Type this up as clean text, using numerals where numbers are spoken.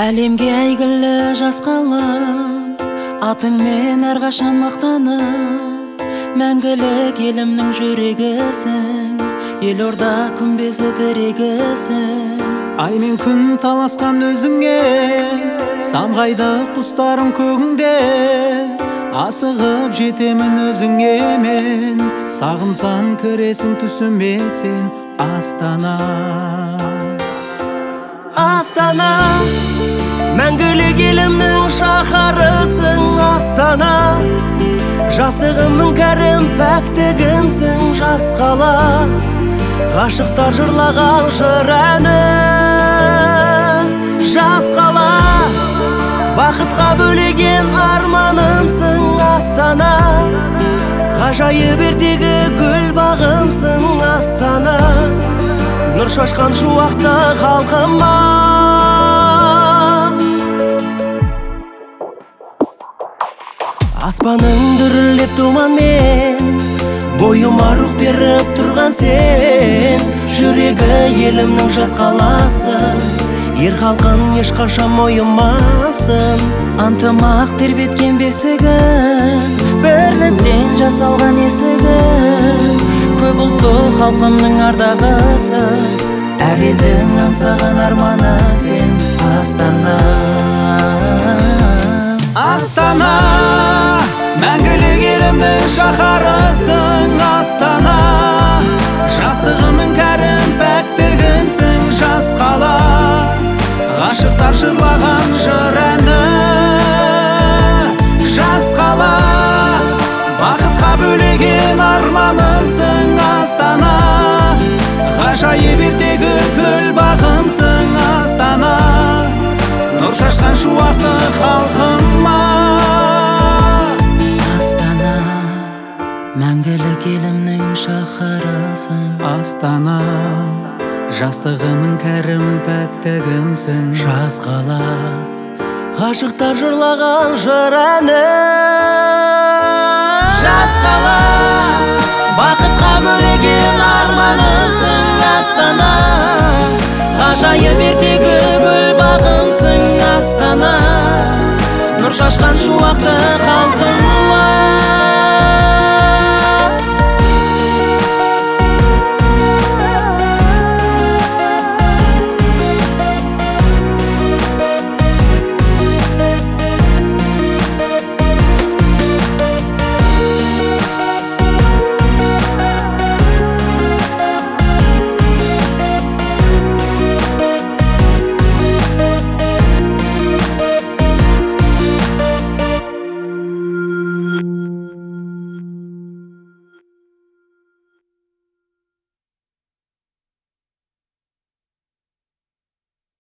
Әлемге әйгілі жас қала, атыңмен әрқашан мақтанып, мәңгілік елімнің жүрегісің, елорда күмбезі тірегісің. Ай мен күн таласқан өзіңе, самғайды құстарым көгіңде, асығып жетемін өзіңе мен, сағынсам кіресің түсіме сен. Астана, Астана, мәңгілік елімнің шаһарысың. Астана, жастығымның кәрім пәктігімсің. Жас қала, ғашықтар жырлаған жыр әні. Жас қала, бақытқа бөлеген арманымсың. Астана, ғажайып ертегі гүл бағымсың. Астана, нұр шашқан шуақты халқыма. Аспаның дүрілеп думанмен, бойыма рух беріп тұрған сен. Жүрегі елімнің жас қаласы, ер халқын ешқашан мойымасын. Антымақ тербеткен бесігін, бірліктен жасалған есігін. Көп ұлтты халқымның ардағысы, әр елдің аңсаған арманы сен. Астана, Астана, мәңгілік елімнің шаһарысың. Астана, жастығымның кәрім пәктігімсің. Жас қала, ғашықтар жырлаған жыр әні. Жас қала, бақытқа бөлеген арманымсың. Астана, ғажайып ертегі гүл бағымсың. Астана, нұр шашқан шуақты халқыма. Астана, мәңгілік елімнің шаһарысың. Астана, жастығымның кәрім пәктігімсің. Жас қала, ғашықтар жырлаған жыр әні. Жас қала, бақытқа бөлеген арманымсың. Астана, ғажайып ертегі гүл бағымсың. Астана, нұр шашқан шуақты халқы.